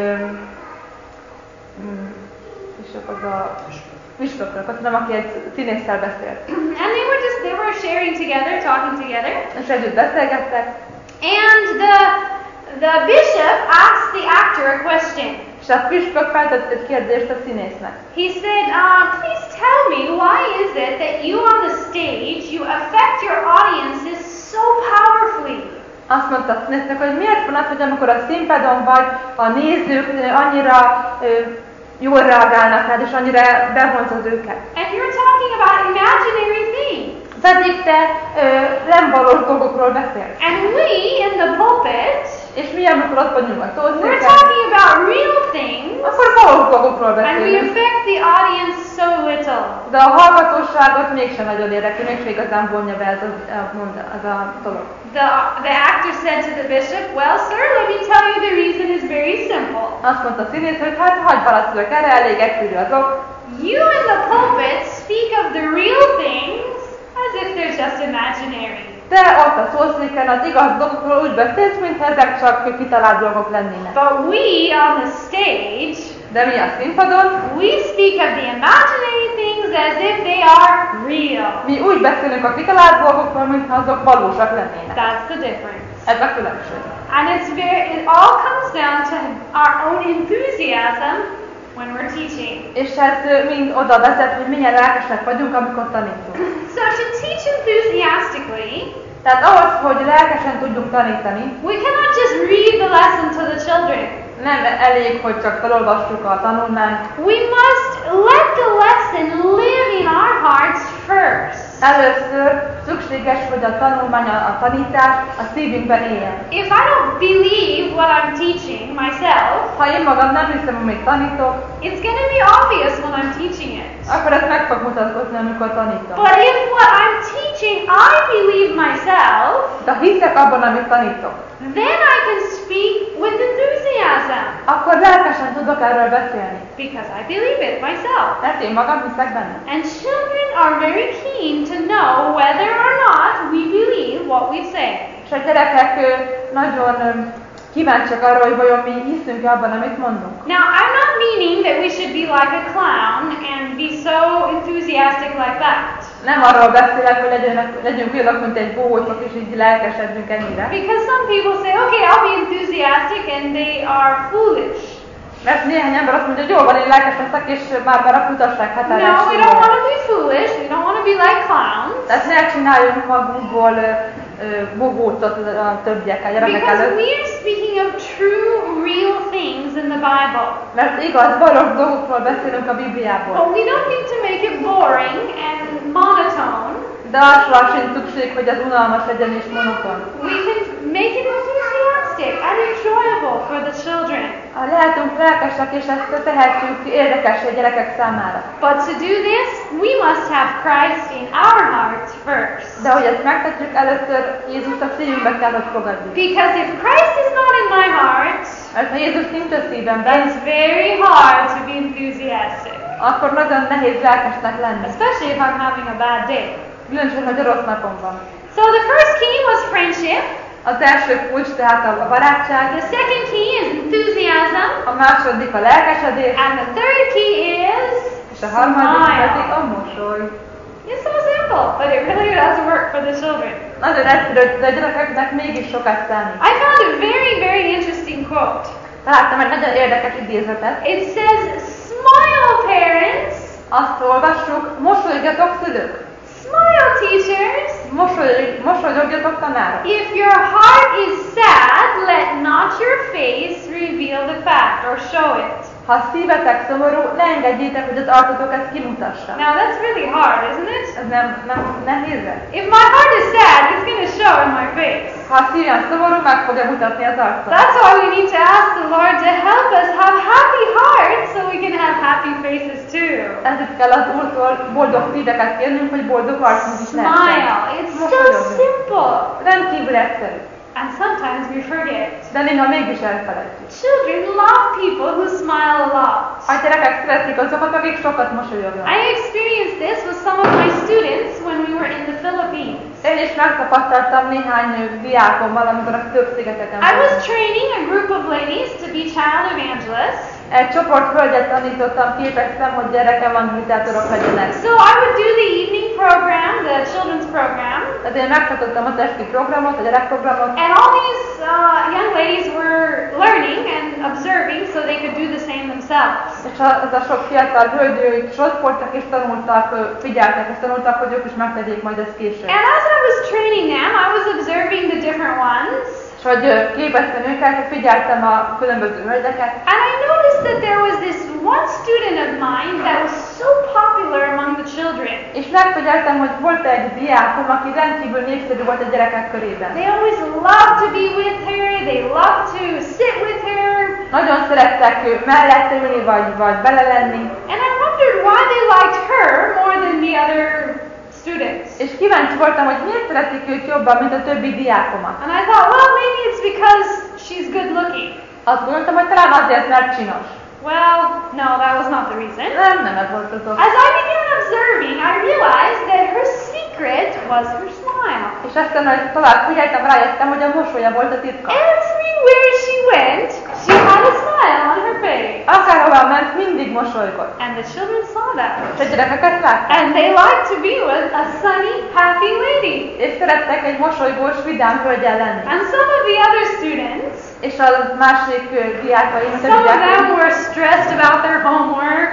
püspökről, köszönöm, aki egy színésszel beszélt. And they were sharing together, talking together. És együtt beszélgettek. And the bishop asked the actor a question. És a püspök feltett egy kérdést a színésznek. He said, please tell me, why is it that you on the stage, you affect your audiences so powerfully? Azt mondta a színésznek, hogy miért van az, hogy amikor a színpadon vagy, a nézők annyira jól reagálnak rád, és annyira bevonzod őket. And you're talking about imaginary things. Pedig te nem valós dolgokról beszélsz. And we in the pulpit, És mi, amikor ott vagyunk a we're szószéken, talking about real things, akkor valós dolgokról and we beszélünk. affect the audience so little. De a hallgatóságot mégsem nagyon érdekli, mégsem igazán vonja be ez a dolog. The actor said to the bishop, well, sir, let me tell you the reason is very simple. Azt mondta a színész, hogy hát hagyj válaszolok erre, elég egyszerű az ok. You in the pulpit speak of the real things as if they're just imaginary. Te ott a szószéken az igaz dolgokról úgy beszélsz, mintha ezek csak kitalált dolgok lennének. But we on the stage, De mi a színpadon? we speak of the imaginary things as if they are real. Mi úgy beszélünk a kitalált dolgokról, mintha azok valósak lennének. That's the difference. Ez a különbség. And it all comes down to our own enthusiasm when we're teaching. És ez mind oda vezet, hogy milyen lelkesek vagyunk, amikor tanítunk. So to teach enthusiastically, Tehát ahhoz, hogy lelkesen tudjunk tanítani, we cannot just read the lesson to the children. nem elég, hogy csak felolvassuk a tanulmányt. We must let the lesson live in our hearts first. Először szükséges, hogy a tanulmány, a tanítás a szívünkben éljen. If I don't believe what I'm teaching myself, Ha én magam nem hiszem, amit tanítok, it's going to be obvious when I'm teaching it. akkor ez meg fog mutatkozni, amikor tanítom. But if what I'm teaching I believe myself, De ha hiszek abban, amit tanítok, then I can speak with enthusiasm akkor lelkesen tudok erről beszélni. because I believe it myself. Mert én magam hiszek benne. And children are very keen to know whether or not we believe what we say. És a gyerekek nagyon kíváncsiak arra, hogy vajon mi hiszünk abban, amit mondunk. Now, I'm not meaning that we should be like a clown and be so enthusiastic like that. Nem arról beszélek, hogy legyünk olyanok, mint egy bohócok, és így lelkesedünk ennyire. Because some people say, okay, I'll be enthusiastic, and they are foolish. Mert néhány ember azt mondja, hogy jó van, én lelkes leszek, és már a futasság határás. No, we don't want to be foolish. We don't want to be like clowns. Tehát ne csináljunk magunkból bohócot a többiek, a gyerekek Because előtt. we are speaking of true, real things in the Bible. Mert igaz, valós dolgokról beszélünk a Bibliából. But we don't need to make it boring and monotone. De arra sincs szükség, hogy az unalmas legyen és monoton. We can make it enthusiastic and enjoyable for the children. Lehetünk lelkesek, és ezt tehetjük érdekes a gyerekek számára. But to do this, we must have Christ in our hearts first. De hogy ezt megtetjük, először Jézust a szívünkbe kell, hogy fogadjuk. Because if Christ is not in my heart, Mert ha Jézus nincs a szívemben, it's very hard to be enthusiastic. akkor nagyon nehéz lelkesnek lenni. Especially if I'm having a bad day. Különösen, hogy a rossz napom van. So the first key was friendship. Az első kulcs tehát a barátság, The second key is enthusiasm. a második a lelkesedés, And the third key is és a harmadik pedig smile. a mosoly. It's so simple, but it really does work for the children. Nagyon egyszerű, de a gyerekeknek mégis sokat számít. I found a very, very interesting quote. Találtam egy nagyon érdekes idézetet. It says, smile parents, Azt olvassuk, mosolyogjatok szülők, smile teachers. mosolyogjatok tanárok. If your heart is sad, let not your face reveal the fact or show it. Ha a szívetek szomorú, ne engedjétek, hogy az arcotokat kimutassa. Now that's really hard, isn't it? Ez nem nehéz. If my heart is sad, it's going to show in my face. Ha a szívem szomorú, meg fogja mutatni az arcom. That's why we need to ask the Lord to help us have happy hearts so we can have happy faces too. Ezért kell az Úrtól boldog szíveket kérnünk, hogy boldog arcunk is lehessen. Smile. It's so simple. Rendkívül egyszerű. And sometimes we forget. De néha mégis elfelejtjük. Children love people who smile a lot. A gyerekek szeretik azokat, akik sokat mosolyognak. I experienced this with some of my students when we were in the Philippines. Én is megtapasztaltam néhány diákommal, amikor a több-szigeteken I was training a group of ladies to be child evangelists. Egy csoport hölgyet tanítottam, képeztem, hogy gyerekevangelizátorok legyenek. So I would do the evening program, the children's program. Tehát én megtartottam az esti programot, a gyerekprogramot, And all these young ladies were learning and observing so they could do the same themselves. és ez a sok fiatal hölgy is ott voltak, és tanultak, figyeltek, és tanultak, hogy ők is megtegyék majd ezt később. And as I was training them, I was observing the different ones. És hogy képeztem őket, figyeltem a különböző hölgyeket, And I noticed that there was this one student of mine that was so popular among the children. és megfigyeltem, hogy volt egy diákom, aki rendkívül népszerű volt a gyerekek körében. They always loved to be with her, they loved to sit with her. Nagyon szerettek mellette ülni, vagy bele lenni, And I wondered why they liked her more than the other students. és kíváncsi voltam, hogy miért szeretik őt jobban, mint a többi diákomat. And I thought, well, maybe it's because she's good looking. Azt gondoltam, hogy talán azért, mert csinos. Well, no, that was not the reason. Nem ez volt az ok. As I began observing, I realized that her secret was her smile. És aztán, hogy tovább figyeltem, rájöttem, hogy a mosolya volt a titka. Everywhere she went, she had a smile on her face. Akárhová ment, mindig mosolygott. And the children saw that. És a gyerekek ezt látták. And they liked to be with a sunny, happy lady. És szerettek egy mosolygós, vidám hölgyel lenni. And some of the other students, És a másik diákaim, a some többi of them diákom, were stressed about their homework.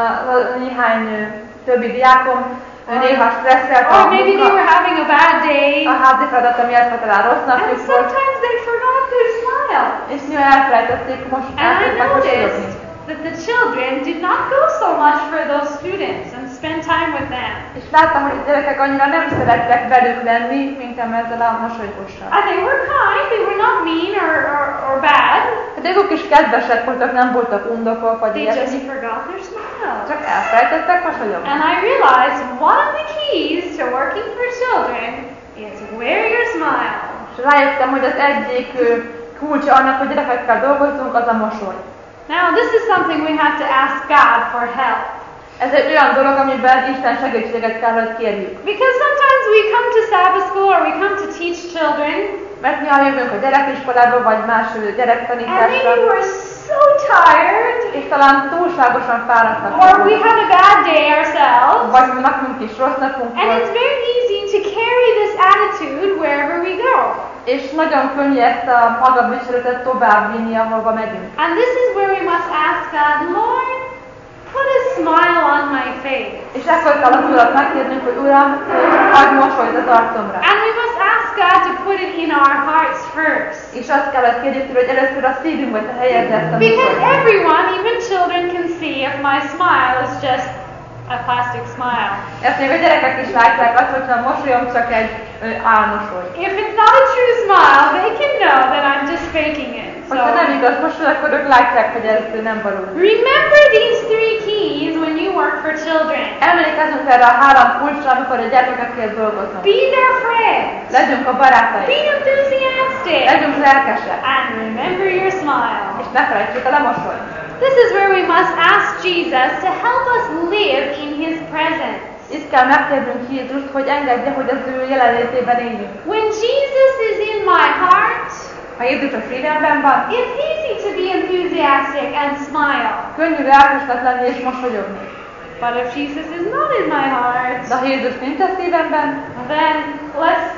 néhány többi diákom néha stresszelt Or maybe they were having a bad day. a házi feladata miatt, ha talán rossz And napjuk volt, sometimes they forgot their smile. és néha elfelejtették most And I mosolyogni. noticed that the children did not go so much for those students and spend time with them. És láttam, hogy a gyerekek annyira nem szerettek velük lenni, mint ezzel a mosolygossal. And they were kind, they were not mean or bad. De ők is kedvesek voltak, nem voltak undokok, vagy They ilyesmi. just forgot their smile. Csak elfelejtettek mosolyogni. And I realized one of the keys to working for children is wear your smile. És rájöttem, hogy az egyik kulcsa annak, hogy gyerekekkel dolgozzunk, az a mosoly. Now this is something we have to ask God for help. Ez egy olyan dolog, amiben Isten segítséget kell, hogy kérjük. Because sometimes we come to Sabbath school or we come to teach children, Mert mi jövünk a gyerekiskolába, vagy más and gyerektanításra, maybe we're so tired, és talán túlságosan fáradtak or we vagyunk, had a bad day ourselves, vagy nekünk is rossz napunk and volt, it's very easy to carry this attitude wherever we go. és nagyon könnyű ezt a magaviselőtet tovább vinni, ahova megyünk. And this is where we must ask God, Lord, put a smile on my face. És ekkor kell az Urat megkérnünk, hogy Uram, adj mosolyt az arcomra. And we must ask God to put it in our hearts first. És azt kell, hogy kérjük tőle, hogy először a szívünkbe helyezd ezt a Because mosolyt. everyone, even children, can see if my smile is just a plastic smile. Ezt még a gyerekek is látják azt, hogyha a mosolyom csak egy álmosoly. If it's not a true smile, they can know that I'm just faking it. Hogyha nem So igaz mosoly, akkor ők látják, hogy ez nem valódi. remember these three keys when you work for children. Emlékezzünk erre a 3 kulcsra, amikor a gyermekekért dolgozunk. Be their friends. Legyünk a barátaik, Be enthusiastic. legyünk lelkesek, And remember your smile. és ne felejtsük el a mosolyt. This is where we must ask Jesus to help us live in His presence. Itt kell megkérnünk Jézust, hogy engedje, hogy az ő jelenlétében éljünk. When Jesus is in my heart, Ha Jézus a szívemben van, it's easy to be enthusiastic and smile. könnyű lelkesnek lenni és mosolyogni. But if Jesus is not in my heart, De ha Jézus nincs a szívemben, then let's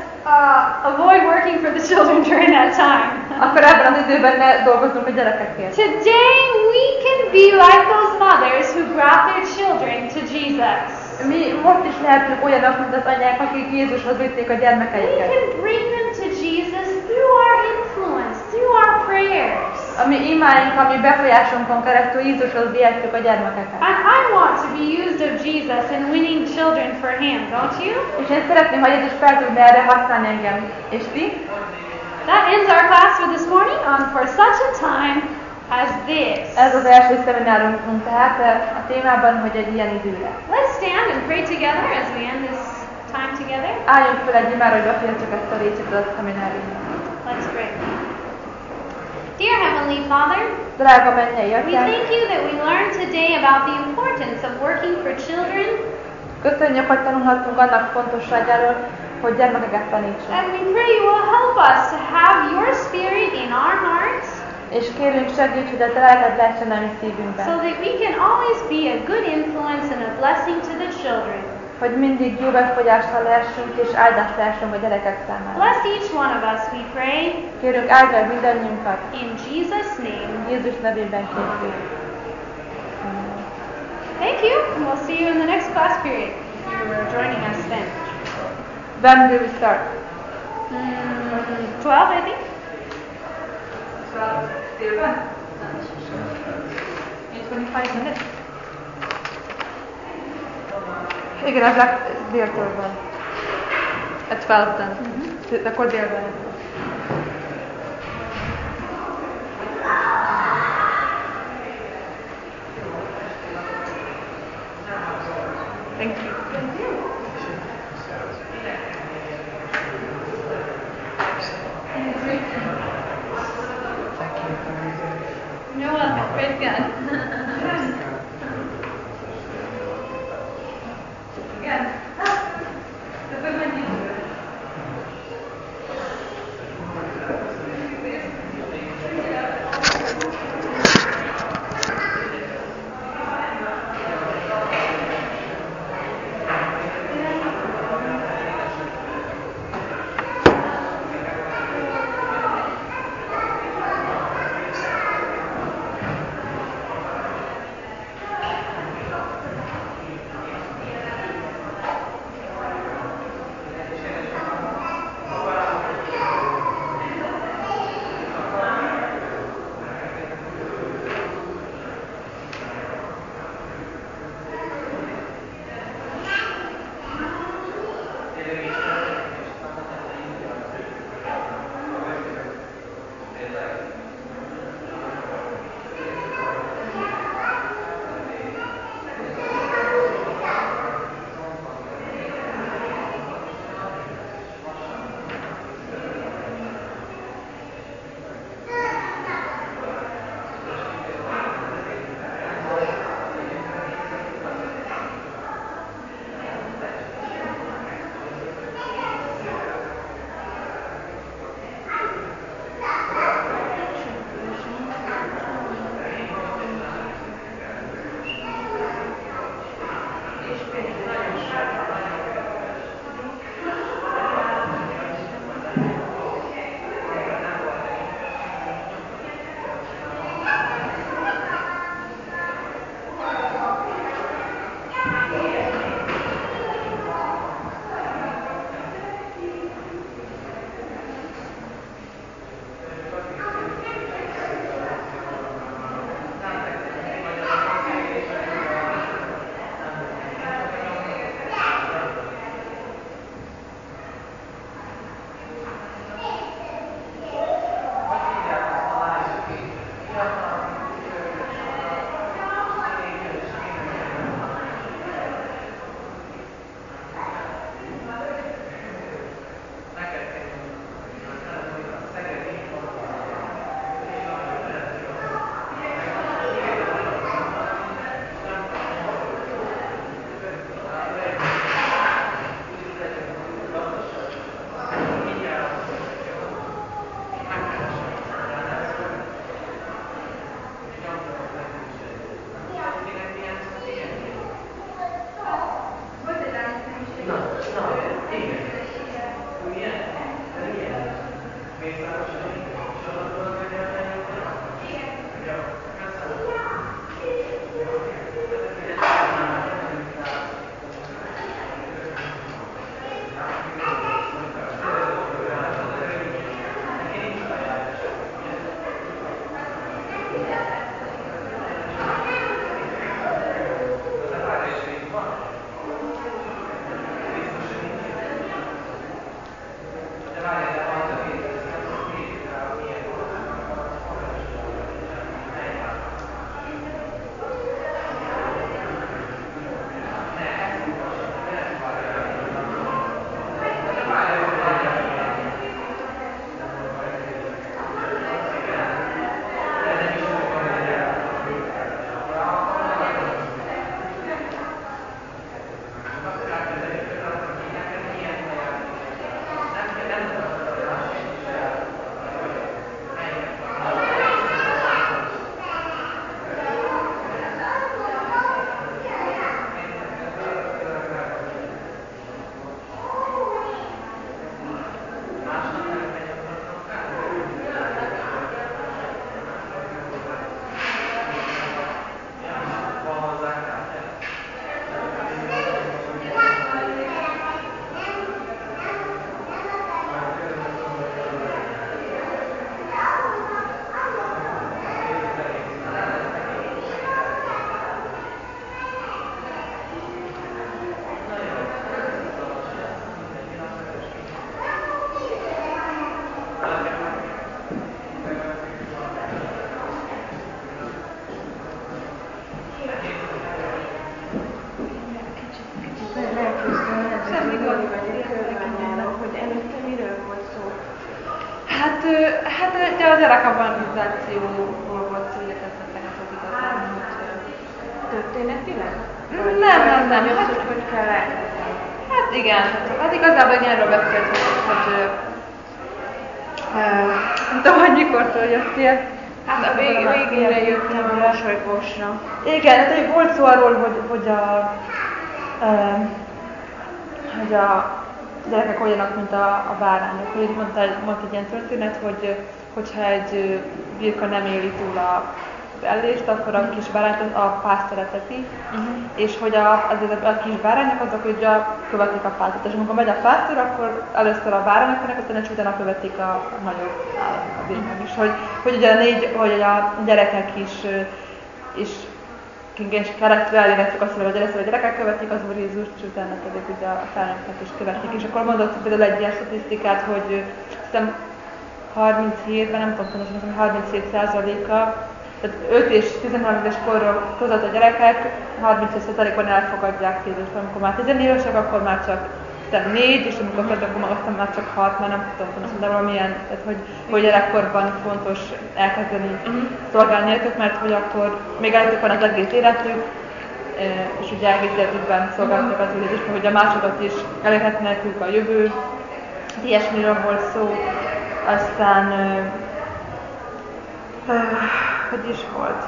avoid working for the children during that time. akkor ebben az időben ne dolgozzunk a gyerekekért. Today we can be like those mothers who brought their children to Jesus. Mi most is lehetünk olyanok, mint az anyák, akik Jézushoz vitték a We gyermekeiket. can bring them to Jesus through our influence, through our prayers. A mi imáink, a mi befolyásunkon keresztül Jézushoz vihetjük a gyermekeket. And I want to be used of Jesus in winning children for Him, don't you? És én szeretném, hogy Jézus fel tudna erre használni engem. És ti? That ends our class for this morning on For Such a Time as This. Ez az első szeminárunk tehát a témában, hogy egy ilyen időre. Let's stand and pray together as we end this time together. Álljunk fel egy imára, hogy befejezzük ezt a részét a szemináriumnak. Let's pray. Dear Heavenly Father, Drága mennyei we Atyánk, thank you that we learned today about the importance of working for children, köszönjük, hogy tanulhattunk annak fontosságáról, hogy gyermekeket tanítsunk. and we pray you will help us to have your Spirit in our hearts És kérünk segíts, hogy a te lelked lehessen a mi szívünkben. so that we can always be a good influence and a blessing to the children. Hogy mindig jó befolyással lehessünk és áldást lehessünk a gyerekek számára. Bless each one of us, we pray, Kérünk, áld meg mindannyiunkat. in Jesus' name. Jézus nevében kérjük. Thank you, and we'll see you in the next class period if you are joining us then. When will we start? 12, I think. In 25 minutes. Igen, az déltől van. At 12-ben. Akkor délben. Thank you. No other. Praise God. Again. Hát de az gyerekabanizációról volt szó, hogy kezdettek az igazán, hogy... Történetileg? Nem. Hogy kell elkezdeni? Hát igen, hát igazából erről beszélt, hogy nem tudom, hogy mikortól jöttél. Hát a végére jöttem a mosolygósra. Igen, hát volt szó arról, hogy a gyerekek olyanok, mint a bárányok. Hogy mondta egy ilyen történet, hogyha egy birka nem éli túl az ellést, akkor a kis bárányt a pásztor eteti, és hogy a kis bárányok azok ugye követik a pásztort. És amikor megy a pásztor, akkor először a bárányok mennek, aztán utána követik a nagyobb állatok, a birkák is. Hogy ugye hogy a gyerekek is és keresztül elérhetjük azt, hogy először a gyerekek követik az Úr Jézust, és utána pedig ugye a felnőttek is követik. És akkor mondott például egy ilyen statisztikát, hogy hiszem 37-ben, nem tudom pontosan, 37%-a, tehát 5 és 13 éves korról között a gyerekek 37%-ban elfogadják Jézust. Amikor már 10 évesek, akkor már csak 4, és amikor kezdek, akkor aztán már csak 6, már nem tudom pontosan, de valamilyen, tehát hogy gyerekkorban fontos elkezdeni szolgálni őket, mert hogy akkor még előttük van az egész életük, és ugye egész életükben szolgáltak az Úr Jézus, hogy a másokat is elérhetnek ők a jövő, ilyesmiről volt szó, aztán hogy is volt.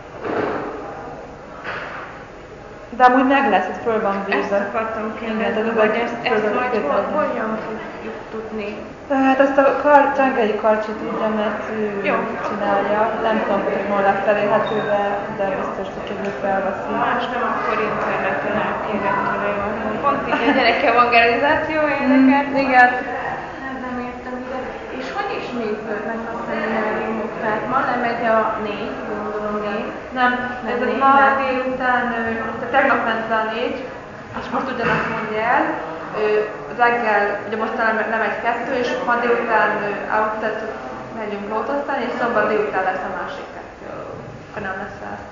De amúgy meg lesz, hogy föl van véve. Ezt akartam kérdezni, hogy ezt majd hogyan tudjuk tudni? Hát azt a Csengei Karcsi tudja, mert ő csinálja. Nem tudom, hogy hol lesz elérhető, de biztos, hogy ő felveszi. Más nem, akkor interneten elkérem tőle. Pont így a gyerek evangelizáció érdekelt. Igen. Nem értem ide. És hogy is működnek a szemináriumok? Tehát ma lemegy a 4, gondolom 4. Nem, ez ma délután, tegnap ment le a 4, és most ugyanazt mondja el. Reggel, ugye most nem egy 2, és ma délután tehát megyünk lótosztani, és szombat délután lesz a másik 2. Akkor nem lesz el.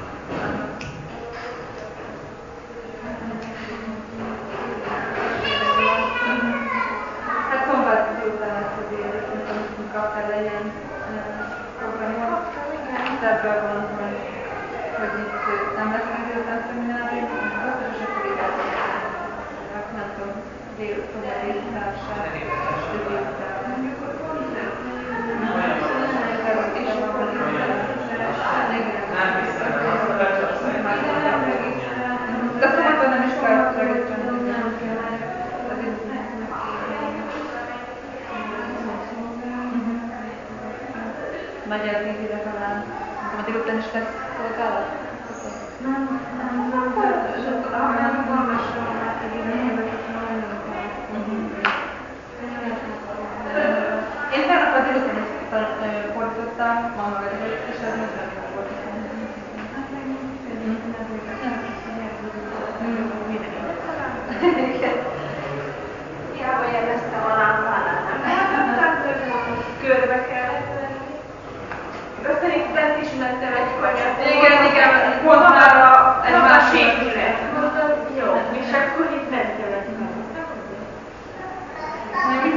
Hát szombat délután lesz a délután, amit kaptál legyen programot. Ebből van, hogy itt nem lesz meg délután szeminárium, és akkor így nem tudom, délután de szombaton nem is kell regisztrálni. Magyar végére talán. A délután is lesz szolgálat? Nem. Én tegnap a délután is fordítottam, ma meg és ez most nem fordítottam. Hiába jeleztem a lámpánál, nem?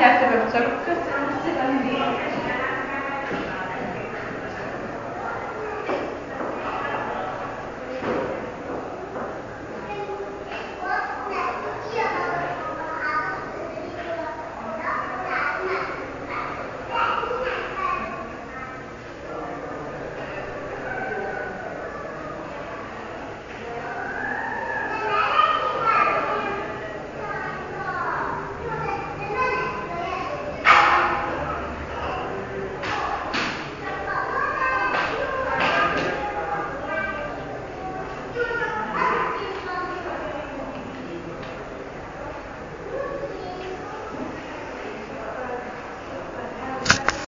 Mindjárt jövök csak. Köszönöm szépen, mindig.